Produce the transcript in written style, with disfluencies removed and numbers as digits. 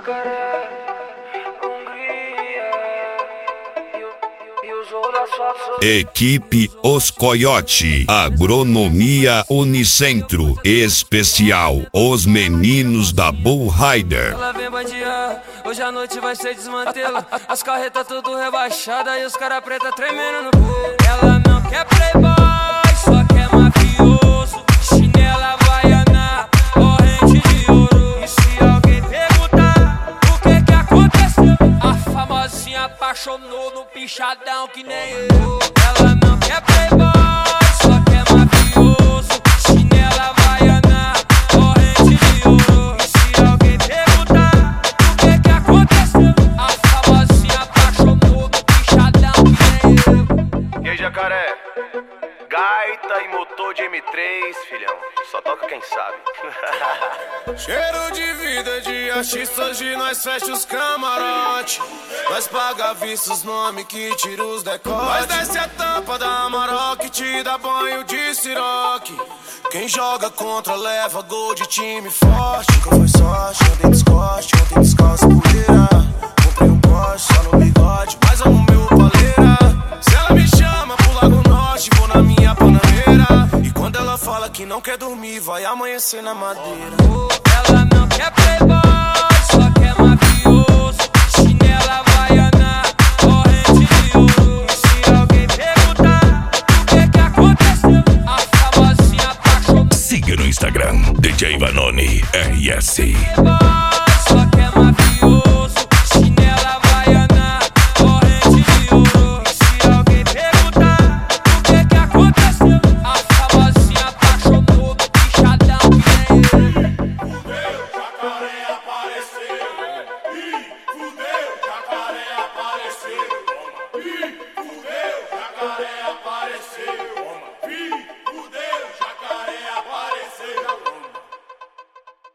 Jacaré, Hungria e os outros só. Equipe Os Coiote, Agronomia Unicentro, especial Os Meninos da Bull Rider. Ela vem bandear, hoje a noite vai ser desmantela. As carretas tudo rebaixadas e os cara preta tremendo no povo. Ela não quer playboy, só quer mafioso. Chinela havaiana, corrente de ouro. E se alguém perguntar o que aconteceu, a famosinha apaixonou no pichadão que nem eu. Ela não quer playboy, só quer mafioso. Chinela havaiana, corrente de ouro. E se alguém perguntar o que aconteceu, a famosinha apaixonou no pichadão que nem eu. E aí, Jacaré? Gaita e motor de M3, filhão. Só toca quem sabe. Cheiro de vida de artista, hoje nós fecha os camarote. Nós paga vista os nomes que tira os decotes. Nós desce a tampa da Amarok que te dá banho de siroque. Quem joga contra leva gol de time forte. Nunca foi sorte, ontem descoste, ontem descalço poeira. Comprei um Porsche só no bigode, mas amo meu paleira. Se ela me chama pro Lago Norte, vou na minha Panameira. E quando ela fala que não quer dormir, vai amanhecer na madeira. Ela não quer playboy, só quer mafioso. Chinela havaiana, corrente de ouro. E se alguém perguntar o que aconteceu, a famosinha apaixonou. Siga no Instagram, DJ Vanoni RS.